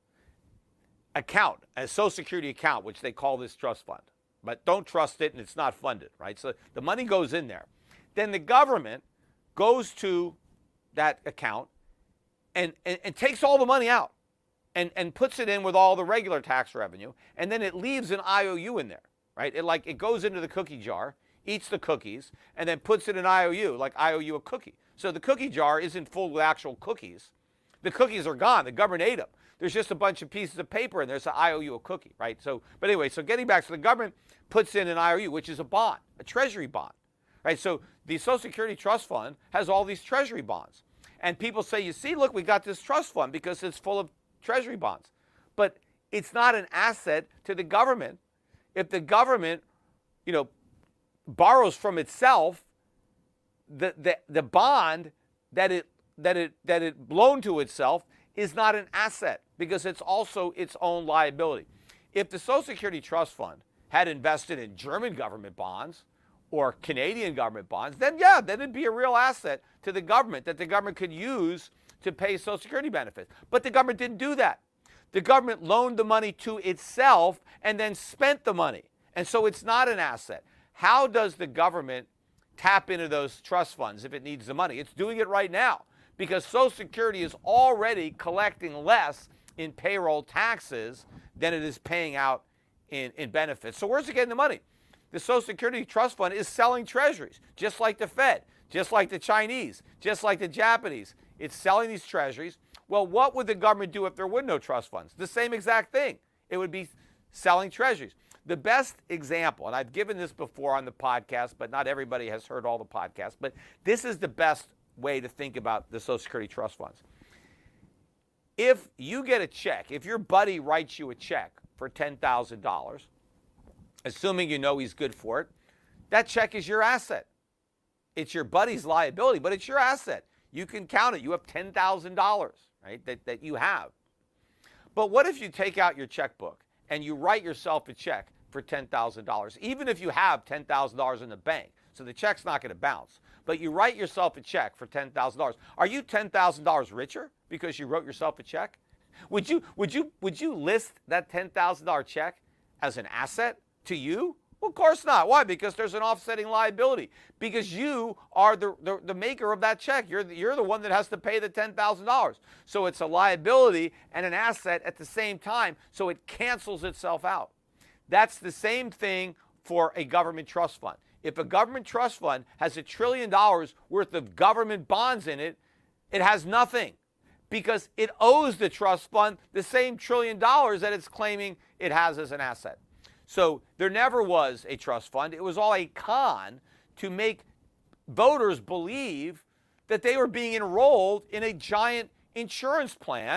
account, a Social Security account, which they call this trust fund. But don't trust it and it's not funded, right? So the money goes in there. Then the government goes to that account and takes all the money out and puts it in with all the regular tax revenue, and then it leaves an IOU in there, right? It goes into the cookie jar, eats the cookies, and then puts it in IOU, like IOU a cookie. So the cookie jar isn't full with actual cookies. The cookies are gone. The government ate them. There's just a bunch of pieces of paper, and there's an IOU a cookie, right? But anyway, so getting back, so the government puts in an IOU, which is a bond, a treasury bond. Right, so the Social Security Trust Fund has all these treasury bonds. And people say, you see, look, we got this trust fund because it's full of treasury bonds. But it's not an asset to the government. If the government, borrows from itself, the bond that it loaned to itself is not an asset because it's also its own liability. If the Social Security Trust Fund had invested in German government bonds, or Canadian government bonds, then it'd be a real asset to the government that the government could use to pay Social Security benefits. But the government didn't do that. The government loaned the money to itself and then spent the money. And so it's not an asset. How does the government tap into those trust funds if it needs the money? It's doing it right now because Social Security is already collecting less in payroll taxes than it is paying out in benefits. So where's it getting the money? The Social Security Trust Fund is selling treasuries, just like the Fed, just like the Chinese, just like the Japanese. It's selling these treasuries. Well, what would the government do if there were no trust funds? The same exact thing. It would be selling treasuries. The best example, and I've given this before on the podcast, but not everybody has heard all the podcasts, but this is the best way to think about the Social Security Trust Funds. If you get a check, if your buddy writes you a check for $10,000, assuming you know he's good for it, that check is your asset. It's your buddy's liability, but it's your asset. You can count it. You have $10,000, right, that you have. But what if you take out your checkbook and you write yourself a check for $10,000, even if you have $10,000 in the bank, so the check's not going to bounce, but you write yourself a check for $10,000. Are you $10,000 richer because you wrote yourself a check? Would you list that $10,000 check as an asset to you? Well, of course not. Why? Because there's an offsetting liability. Because you are the maker of that check. You're the one that has to pay the $10,000. So it's a liability and an asset at the same time, so it cancels itself out. That's the same thing for a government trust fund. If a government trust fund has $1 trillion worth of government bonds in it, it has nothing because it owes the trust fund the same $1 trillion that it's claiming it has as an asset. So there never was a trust fund. It was all a con to make voters believe that they were being enrolled in a giant insurance plan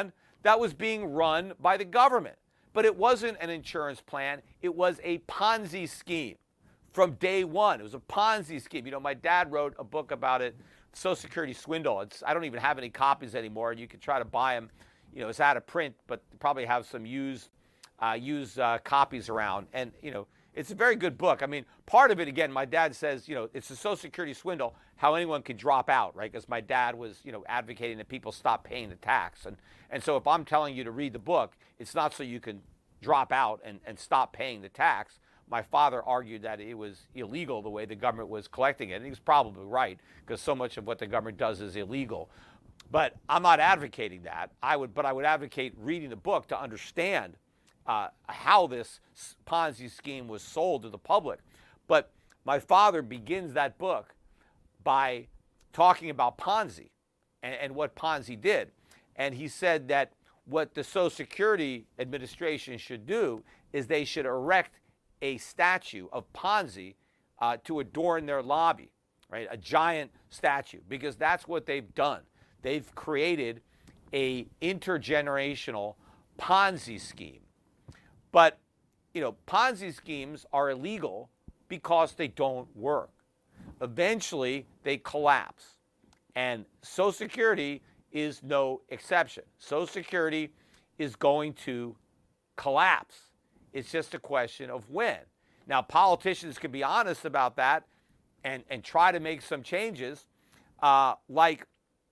that was being run by the government. But it wasn't an insurance plan. It was a Ponzi scheme from day one. It was a Ponzi scheme. You know, my dad wrote a book about it, Social Security Swindle. I don't even have any copies anymore. You can try to buy them. You know, it's out of print, but probably have some used copies around. And, you know, it's a very good book. I mean, part of it, again, my dad says, you know, it's a Social Security swindle, how anyone can drop out, right? Because my dad was, you know, advocating that people stop paying the tax. And so if I'm telling you to read the book, it's not so you can drop out and stop paying the tax. My father argued that it was illegal the way the government was collecting it. And he was probably right, because so much of what the government does is illegal. But I'm not advocating that. I would advocate reading the book to understand how this Ponzi scheme was sold to the public. But my father begins that book by talking about Ponzi and what Ponzi did. And he said that what the Social Security Administration should do is they should erect a statue of Ponzi to adorn their lobby, right? A giant statue, because that's what they've done. They've created a intergenerational Ponzi scheme. But, you know, Ponzi schemes are illegal because they don't work. Eventually, they collapse. And Social Security is no exception. Social Security is going to collapse. It's just a question of when. Now, politicians can be honest about that and try to make some changes, like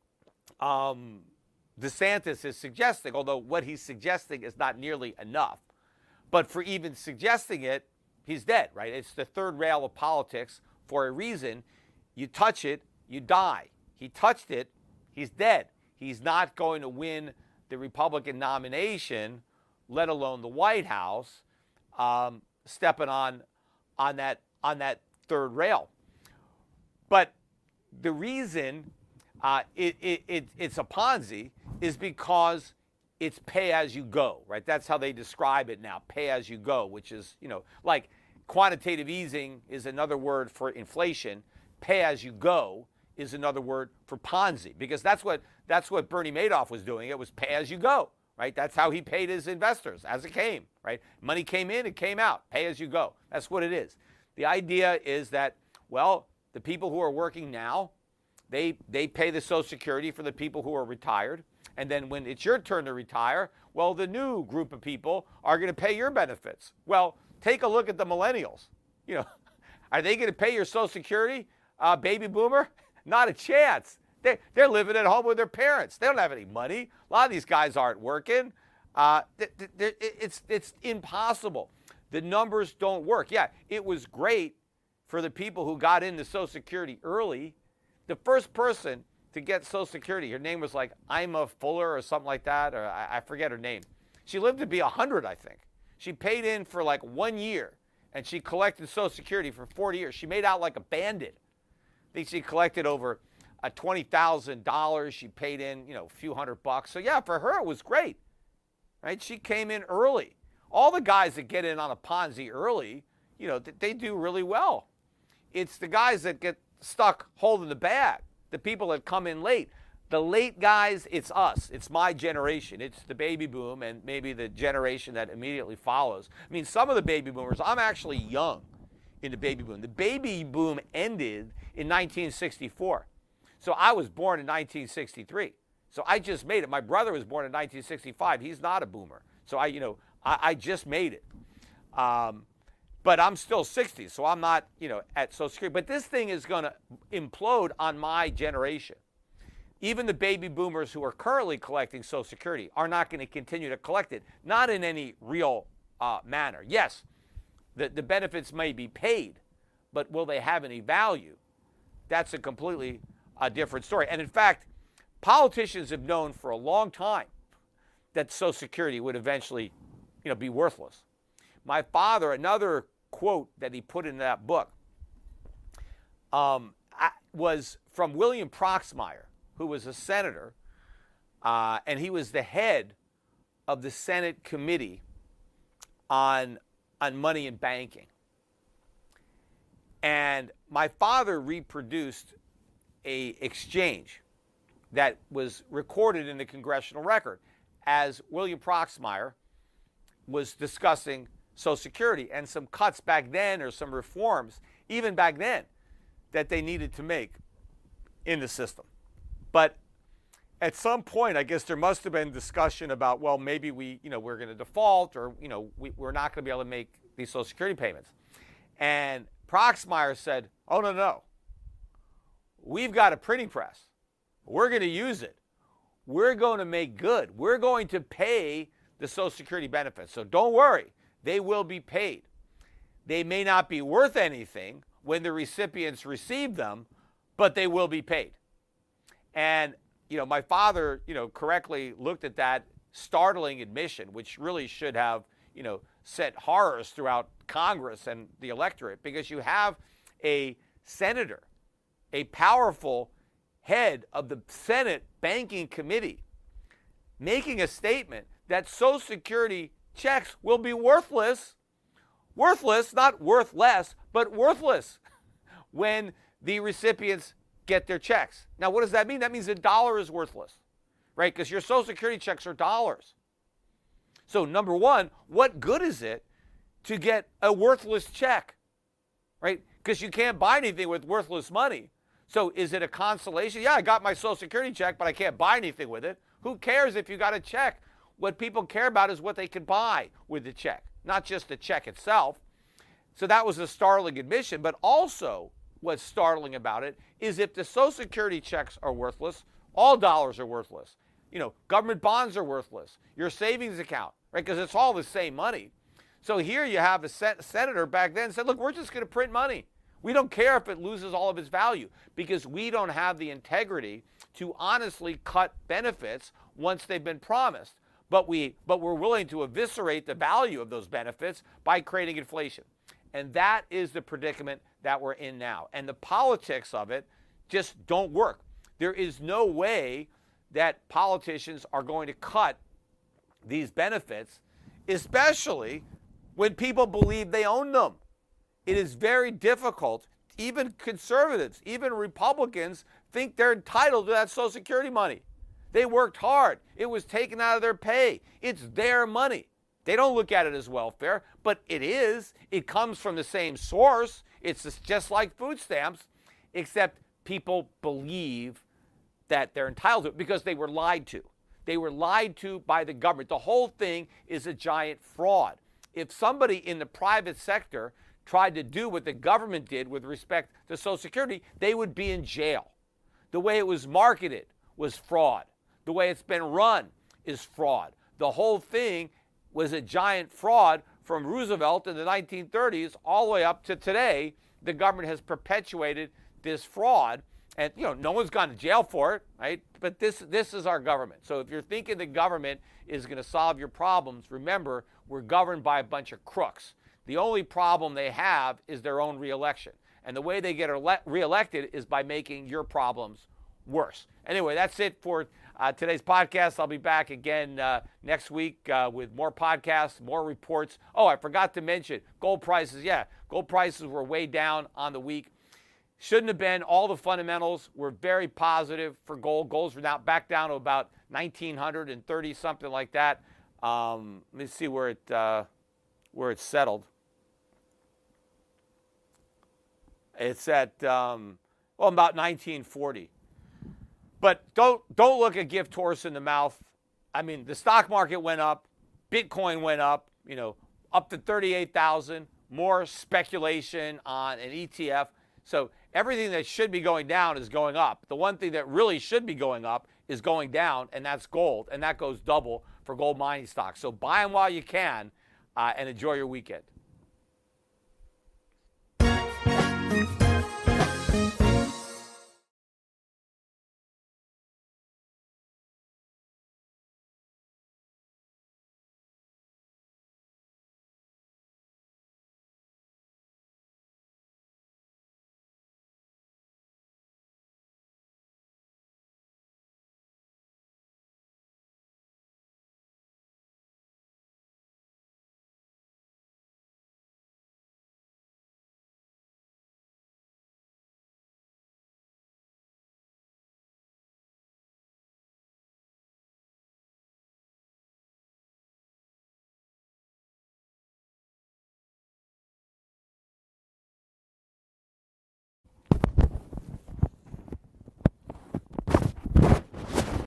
DeSantis is suggesting, although what he's suggesting is not nearly enough. But for even suggesting it, he's dead, right? It's the third rail of politics for a reason. You touch it, you die. He touched it, he's dead. He's not going to win the Republican nomination, let alone the White House, stepping on that third rail. But the reason it's a Ponzi is because it's pay as you go, right? That's how they describe it now, pay as you go, which is, you know, like quantitative easing is another word for inflation. Pay as you go is another word for Ponzi, because that's what Bernie Madoff was doing. It was pay as you go, right? That's how he paid his investors as it came, right? Money came in, it came out, pay as you go. That's what it is. The idea is that, well, the people who are working now, they pay the Social Security for the people who are retired. And then when it's your turn to retire, well, the new group of people are going to pay your benefits. Well, take a look at the millennials. You know, are they going to pay your Social Security, baby boomer? Not a chance. They're living at home with their parents. They don't have any money. A lot of these guys aren't working. It's impossible. The numbers don't work. Yeah, it was great for the people who got into Social Security early. The first person to get Social Security, her name was like Ima Fuller or something like that, or I forget her name. She lived to be 100, I think. She paid in for like 1 year, and she collected Social Security for 40 years. She made out like a bandit. I think she collected over $20,000. She paid in, you know, a few $100. So yeah, for her it was great, right? She came in early. All the guys that get in on a Ponzi early, you know, they do really well. It's the guys that get stuck holding the bag, the people that come in late. The late guys, it's us. It's my generation. It's the baby boom and maybe the generation that immediately follows. I mean, some of the baby boomers, I'm actually young in the baby boom. The baby boom ended in 1964. So I was born in 1963. So I just made it. My brother was born in 1965. He's not a boomer. So I just made it. But I'm still 60, so I'm not, you know, at Social Security. But this thing is going to implode on my generation. Even the baby boomers who are currently collecting Social Security are not going to continue to collect it, not in any real manner. Yes, the benefits may be paid, but will they have any value? That's a completely different story. And in fact, politicians have known for a long time that Social Security would eventually, you know, be worthless. My father, another quote that he put in that book was from William Proxmire, who was a senator, and he was the head of the Senate Committee on Money and Banking. And my father reproduced an exchange that was recorded in the congressional record. as William Proxmire was discussing Social Security and some cuts back then, or some reforms even back then, that they needed to make in the system. But at some point, I guess there must have been discussion about, well, maybe we're going to default, or, we're not going to be able to make these Social Security payments. And Proxmire said, oh, no. We've got a printing press. We're going to use it. We're going to make good. We're going to pay the Social Security benefits. So don't worry. They will be paid. They may not be worth anything when the recipients receive them, but they will be paid. And, my father, correctly looked at that startling admission, which really should have, set horrors throughout Congress and the electorate, because you have a senator, a powerful head of the Senate Banking Committee, making a statement that Social Security checks will be worthless, not worth less, but worthless when the recipients get their checks. Now, what does that mean? That means $1 is worthless, right? Because your Social Security checks are dollars. So, number one, what good is it to get a worthless check, right? Because you can't buy anything with worthless money. So, is it a consolation? Yeah, I got my Social Security check, but I can't buy anything with it. Who cares if you got a check? What people care about is what they can buy with the check, not just the check itself. So that was a startling admission. But also, what's startling about it is if the Social Security checks are worthless, all dollars are worthless. Government bonds are worthless. Your savings account, right? Because it's all the same money. So here you have a senator back then said, look, we're just going to print money. We don't care if it loses all of its value, because we don't have the integrity to honestly cut benefits once they've been promised. But we're willing to eviscerate the value of those benefits by creating inflation. And that is the predicament that we're in now. And the politics of it just don't work. There is no way that politicians are going to cut these benefits, especially when people believe they own them. It is very difficult. Even conservatives, even Republicans think they're entitled to that Social Security money. They worked hard. It was taken out of their pay. It's their money. They don't look at it as welfare, but it is. It comes from the same source. It's just like food stamps, except people believe that they're entitled to it because they were lied to. They were lied to by the government. The whole thing is a giant fraud. If somebody in the private sector tried to do what the government did with respect to Social Security, they would be in jail. The way it was marketed was fraud. The way it's been run is fraud. The whole thing was a giant fraud from Roosevelt in the 1930s all the way up to today. The government has perpetuated this fraud, and no one's gone to jail for it, right? But this is our government. So if you're thinking the government is going to solve your problems, remember, we're governed by a bunch of crooks. The only problem they have is their own reelection. And the way they get reelected is by making your problems worse. Anyway, that's it for today's podcast. I'll be back again next week with more podcasts, more reports. Oh, I forgot to mention gold prices. Yeah, gold prices were way down on the week. Shouldn't have been. All the fundamentals were very positive for gold. Gold's now back down to about 1,930, something like that. Let me see where it's settled. It's at about 1940. But don't look a gift horse in the mouth. I mean, the stock market went up, Bitcoin went up, up to 38,000. More speculation on an ETF. So everything that should be going down is going up. The one thing that really should be going up is going down, and that's gold, and that goes double for gold mining stocks. So buy them while you can, and enjoy your weekend.